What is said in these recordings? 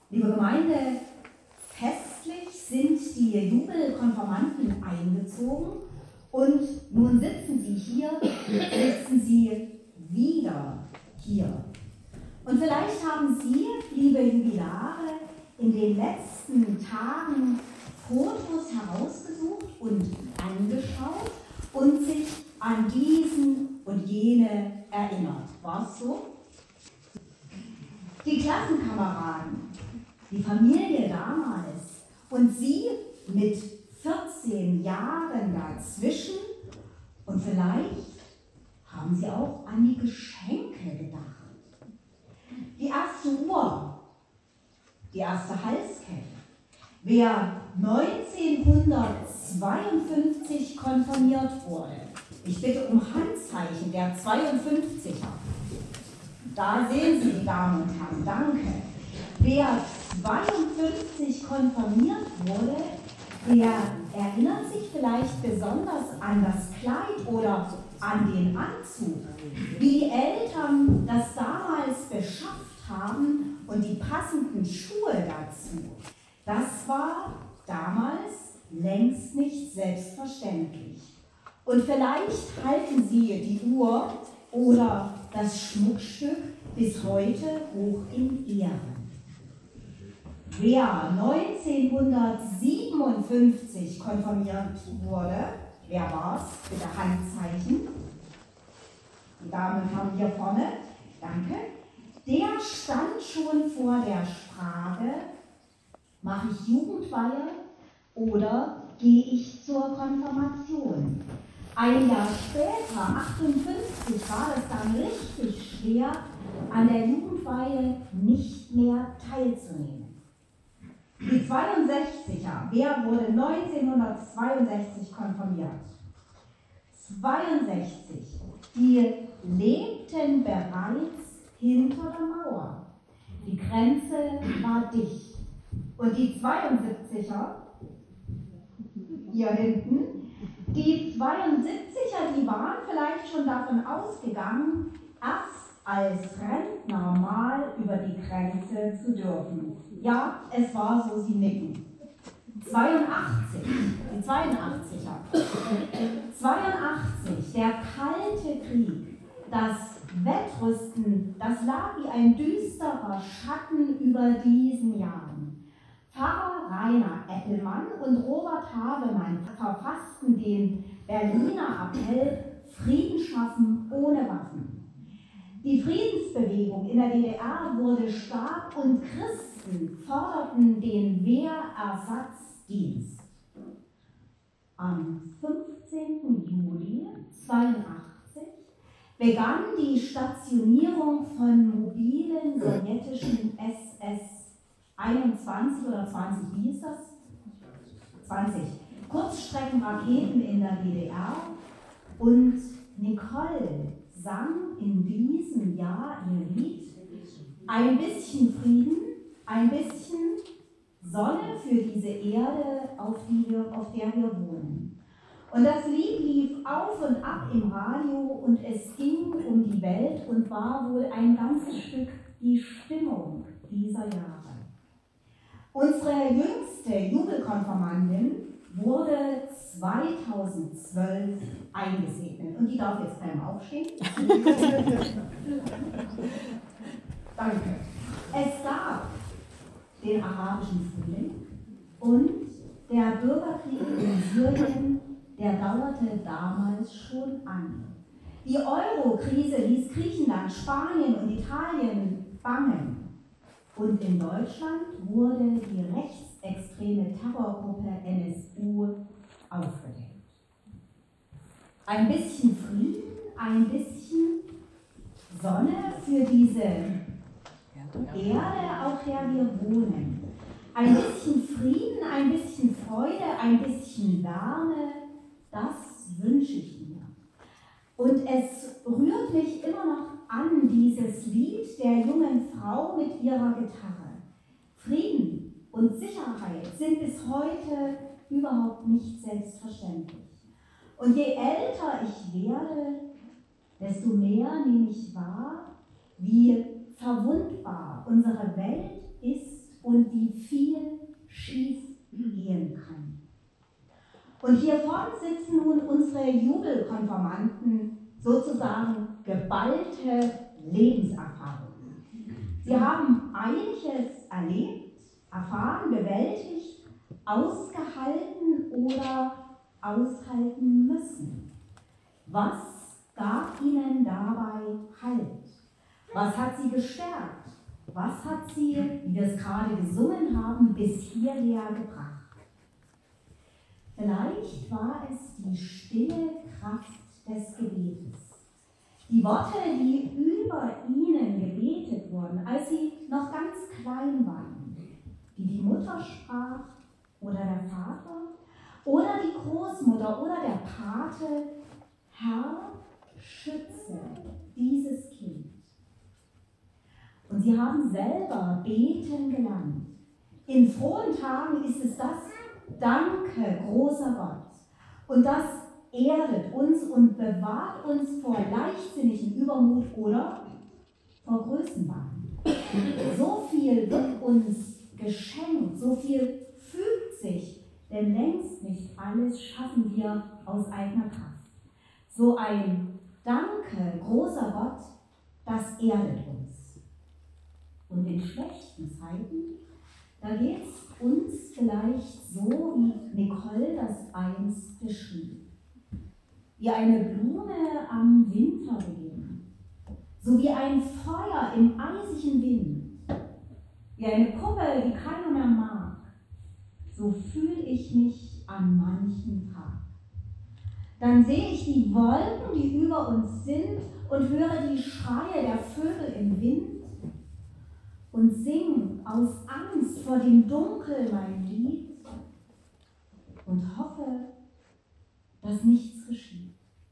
Liebe Gemeinde, festlich sind die Jubelkonfirmanden eingezogen und nun sitzen sie hier, sitzen sie wieder hier. Und vielleicht haben Sie, liebe Jubilare, in den letzten Tagen Fotos herausgesucht und angeschaut und sich an diesen und jene erinnert. War es so? Die Klassenkameraden, die Familie damals und Sie mit 14 Jahren dazwischen und vielleicht haben Sie auch an die Geschenke gedacht. Die erste Uhr, die erste Halskette. Wer 1952 konfirmiert wurde, ich bitte um Handzeichen der 52er. Da sehen Sie, die Damen und Herren, danke. Wer 52 konfirmiert wurde, der erinnert sich vielleicht besonders an das Kleid oder an den Anzug, wie die Eltern das damals beschafft haben und die passenden Schuhe dazu. Das war damals längst nicht selbstverständlich. Und vielleicht halten Sie die Uhr oder das Schmuckstück bis heute hoch in Ehren. Wer 1957 konfirmiert wurde, wer war's? Bitte Handzeichen. Die Damen und Herren hier vorne, danke. Der stand schon vor der Frage, mache ich Jugendweihe oder gehe ich zur Konfirmation? Ein Jahr später, 58, war es dann richtig schwer, an der Jugendweihe nicht mehr teilzunehmen. Die 62er, wer wurde 1962 konfirmiert? 62, die lebten bereits hinter der Mauer. Die Grenze war dicht. Und die 72er, hier hinten, die 72er, die waren vielleicht schon davon ausgegangen, erst als Rentner mal über die Grenze zu dürfen. Ja, es war so, sie nicken. 82, die 82er. 82, der Kalte Krieg, das Wettrüsten, das lag wie ein düsterer Schatten über diesen Jahren. Pfarrer Rainer Eppelmann und Robert Havemann verfassten den Berliner Appell Frieden schaffen ohne Waffen. Die Friedensbewegung in der DDR wurde stark und Christen forderten den Wehrersatzdienst. Am 15. Juli 1982 begann die Stationierung von mobilen sowjetischen SS-21 oder 20, wie hieß das? 20 Kurzstreckenraketen in der DDR und Nicole sang in diesem Jahr ihr Lied Ein bisschen Frieden, ein bisschen Sonne für diese Erde, auf der wir wohnen. Und das Lied lief auf und ab im Radio und es ging um die Welt und war wohl ein ganzes Stück die Stimmung dieser Jahre. Unsere jüngste Jubelkonfirmandin wurde 2012 eingesegnet. Und die darf jetzt beim Aufstehen. Danke. Es gab den arabischen Frühling und der Bürgerkrieg in Syrien, der dauerte damals schon an. Die Euro-Krise ließ Griechenland, Spanien und Italien bangen. Und in Deutschland wurde die rechtsextreme Terrorgruppe NSU aufgedeckt. Ein bisschen Frieden, ein bisschen Sonne für diese Erde, auf der wir wohnen. Ein bisschen Frieden, ein bisschen Freude, ein bisschen Wärme, das wünsche ich mir. Und es rührt mich immer noch an, dieses Lied der jungen Frau mit ihrer Gitarre. Frieden und Sicherheit sind bis heute überhaupt nicht selbstverständlich. Und je älter ich werde, desto mehr nehme ich wahr, wie verwundbar unsere Welt ist und wie viel schief gehen kann. Und hier vorne sitzen nun unsere Jubelkonfirmanden, sozusagen geballte Lebenserfahrung. Sie haben einiges erlebt, erfahren, bewältigt, ausgehalten oder aushalten müssen. Was gab ihnen dabei Halt? Was hat sie gestärkt? Was hat sie, wie wir es gerade gesungen haben, bis hierher gebracht? Vielleicht war es die stille Kraft des Gebetes. Die Worte, die über ihnen gebetet wurden, als sie noch ganz klein waren, die die Mutter sprach oder der Vater oder die Großmutter oder der Pate: Herr, schütze dieses Kind. Und sie haben selber beten gelernt. In frohen Tagen ist es das: Danke, großer Gott. Und das erdet uns und bewahrt uns vor leichtsinnigem Übermut oder vor Größenwahn. So viel wird uns geschenkt, so viel fügt sich, denn längst nicht alles schaffen wir aus eigener Kraft. So ein Danke, großer Gott, das erdet uns. Und in schlechten Zeiten, da geht es uns vielleicht so, wie Nicole das einst beschrieb. Wie eine Blume am Winterbeginn, so wie ein Feuer im eisigen Wind, wie eine Kuppel, die keiner mehr mag, so fühle ich mich an manchen Tag. Dann sehe ich die Wolken, die über uns sind, und höre die Schreie der Vögel im Wind und sing aus Angst vor dem Dunkel mein Lied und hoffe, dass nichts geschieht.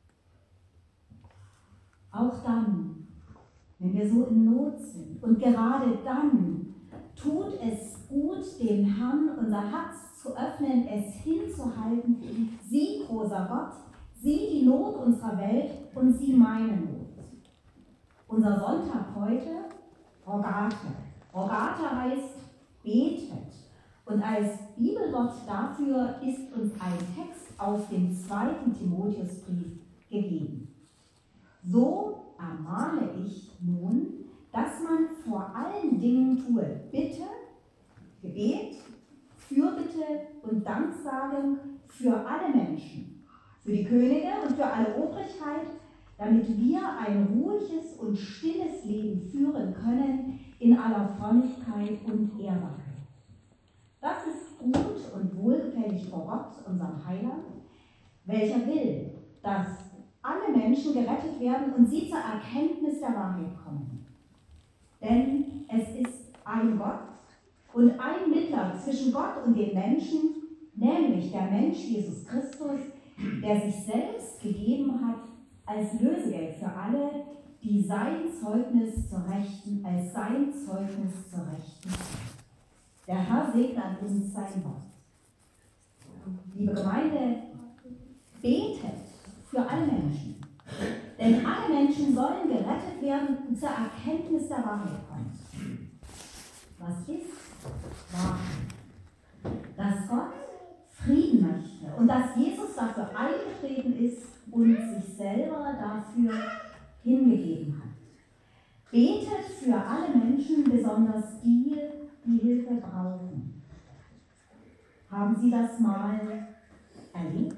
Auch dann, wenn wir so in Not sind, und gerade dann tut es gut, dem Herrn unser Herz zu öffnen, es hinzuhalten. Sieh, großer Gott, sieh die Not unserer Welt und sieh meine Not. Unser Sonntag heute, Rogate. Rogate heißt betet. Und als Bibelwort dafür ist uns ein Text aus dem 2. Timotheusbrief gegeben. So ermahne ich nun, dass man vor allen Dingen tue Bitte, Gebet, Fürbitte und Danksagung für alle Menschen, für die Könige und für alle Obrigkeit, damit wir ein ruhiges und stilles Leben führen können in aller Frömmigkeit und Ehrbarkeit. Das ist gut und wohlgefällig vor Gott, unserem Heiland, welcher will, dass alle Menschen gerettet werden und sie zur Erkenntnis der Wahrheit kommen. Denn es ist ein Gott und ein Mittler zwischen Gott und den Menschen, nämlich der Mensch Jesus Christus, der sich selbst gegeben hat als Lösegeld für alle, die sein Zeugnis zur Rechten, als sein Zeugnis zur Rechten sind. Der Herr segne an uns sein Wort. Liebe Gemeinde, betet für alle Menschen. Denn alle Menschen sollen gerettet werden und zur Erkenntnis der Wahrheit kommen. Was ist Wahrheit? Dass Gott Frieden möchte und dass Jesus dafür eingetreten ist und sich selber dafür hingegeben hat. Betet für alle Menschen, besonders die, die Hilfe brauchen. Haben Sie das mal erlebt?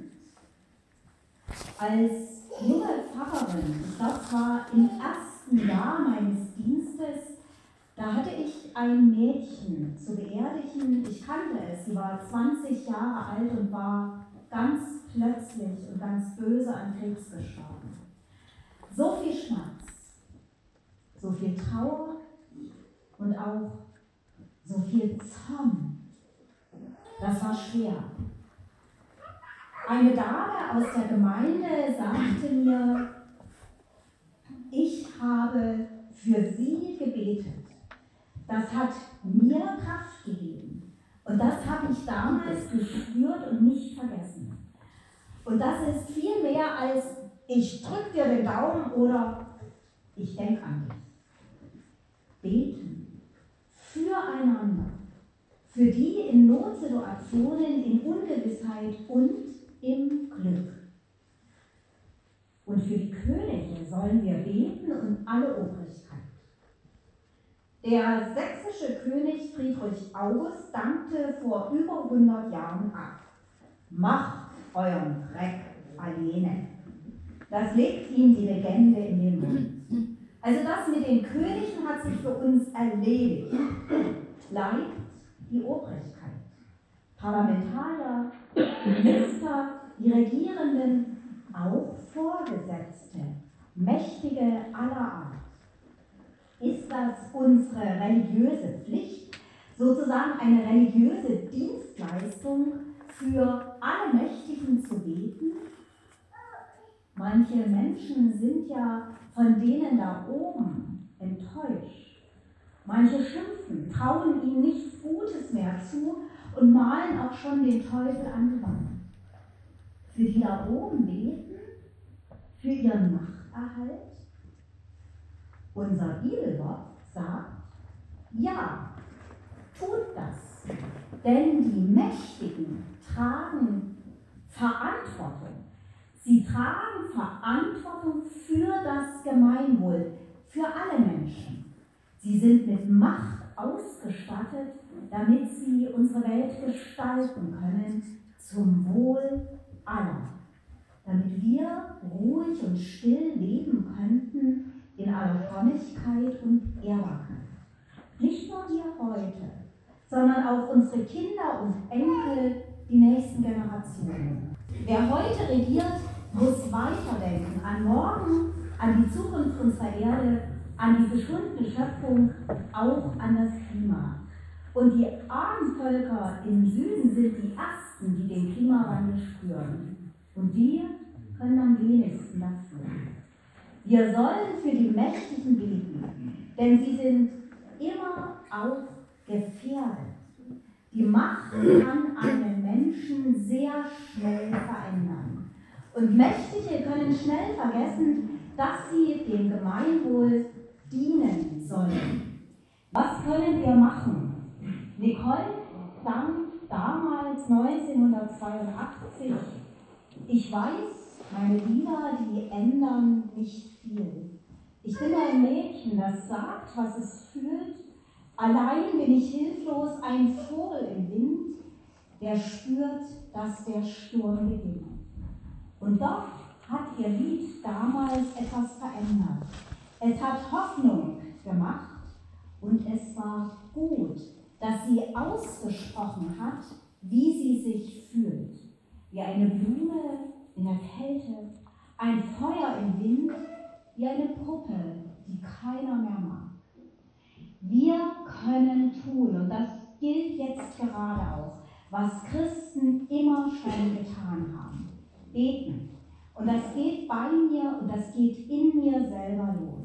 Als junge Pfarrerin, ich glaube, es war im ersten Jahr meines Dienstes, da hatte ich ein Mädchen zu beerdigen. Ich kannte es, sie war 20 Jahre alt und war ganz plötzlich und ganz böse an Krebs gestorben. So viel Schmerz, so viel Trauer und auch so viel Zorn. Das war schwer. Eine Dame aus der Gemeinde sagte mir, ich habe für sie gebetet. Das hat mir Kraft gegeben. Und das habe ich damals gespürt und nicht vergessen. Und das ist viel mehr als ich drücke dir den Daumen oder ich denke an dich. Beten füreinander für die in Notsituationen, in Ungewissheit und im Glück. Und für die Könige sollen wir beten und alle Obrigkeit. Der sächsische König Friedrich August dankte vor über 100 Jahren ab. Macht euren Dreck alleine. Das legt ihm die Legende in den Mund. Also das mit den Königen hat sich für uns erledigt. Bleibt die Obrigkeit. Parlamentarier, Minister, die Regierenden, auch Vorgesetzte, Mächtige aller Art. Ist das unsere religiöse Pflicht, sozusagen eine religiöse Dienstleistung für alle Mächtigen zu beten? Manche Menschen sind ja von denen da oben enttäuscht. Manche schimpfen, trauen ihnen nichts Gutes mehr zu und malen auch schon den Teufel an die Wand. Für die da oben beten, für ihren Machterhalt? Unser Bibelwort sagt, ja, tut das, denn die Mächtigen tragen Verantwortung. Sie tragen Verantwortung für das Gemeinwohl, für alle Menschen. Sie sind mit Macht ausgestattet, damit sie unsere Welt gestalten können zum Wohl aller. Damit wir ruhig und still leben könnten in aller Frömmigkeit und Ehrbarkeit. Nicht nur wir heute, sondern auch unsere Kinder und Enkel, die nächsten Generationen. Wer heute regiert, muss weiterdenken an morgen, an die Zukunft unserer Erde, an die geschundene Schöpfung, auch an das Klima. Und die armen Völker im Süden sind die Ersten, die den Klimawandel spüren. Und wir können am wenigsten dafür. Wir sollen für die Mächtigen beten, denn sie sind immer auch gefährdet. Die Macht kann einen Menschen sehr schnell verändern. Und Mächtige können schnell vergessen, dass sie dem Gemeinwohl dienen sollen. Was können wir machen? Nicole sang damals 1982, ich weiß, meine Lieder, die ändern nicht viel. Ich bin ein Mädchen, das sagt, was es fühlt. Allein bin ich hilflos, ein Vogel im Wind, der spürt, dass der Sturm beginnt. Und doch hat ihr Lied damals etwas verändert. Es hat Hoffnung gemacht und es war gut, dass sie ausgesprochen hat, wie sie sich fühlt. Wie eine Blume in der Kälte, ein Feuer im Wind, wie eine Puppe, die keiner mehr mag. Wir können tun, und das gilt jetzt gerade auch, was Christen immer schon getan haben. Beten. Und das geht bei mir und das geht in mir selber los.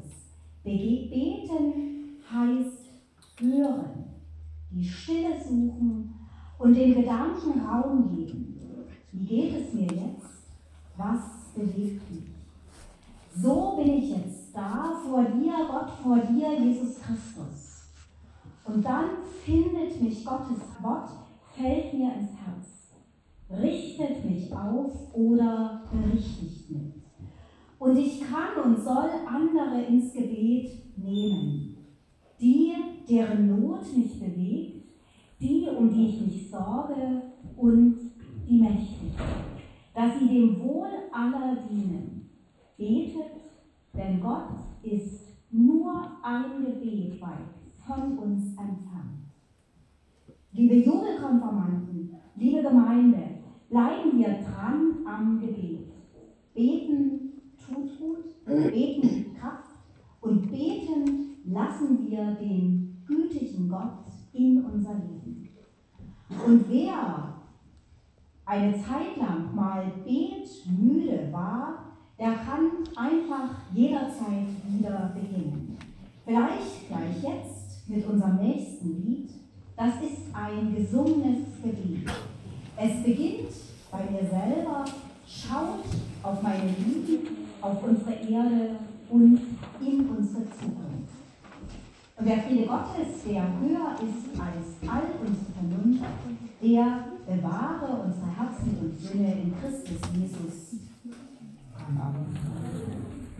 Beten heißt hören, die Stille suchen und den Gedanken Raum geben. Wie geht es mir jetzt? Was bewegt mich? So bin ich jetzt da, vor dir, Gott, vor dir, Jesus Christus. Und dann findet mich Gottes Wort, fällt mir ins Herz, richtet mich auf oder berichtigt mich. Und ich kann und soll andere ins Gebet nehmen. Die, deren Not mich bewegt, die, um die ich mich sorge und die Mächtigen, dass sie dem Wohl aller dienen. Betet, denn Gott ist nur ein Gebet weit von uns entfernt. Liebe Jubelkonfirmanden, liebe Gemeinde, bleiben wir dran am Gebet. Beten tut gut, beten gibt Kraft und beten lassen wir den gütigen Gott in unser Leben. Und wer eine Zeit lang mal betmüde war, der kann einfach jederzeit wieder beginnen. Vielleicht gleich jetzt mit unserem nächsten Lied. Das ist ein gesungenes Gebet. Es beginnt bei mir selber, schaut auf meine Lieben, auf unsere Erde und in unsere Zukunft. Und der Friede Gottes, der höher ist als all unsere Vernunft, der bewahre unsere Herzen und Sinne in Christus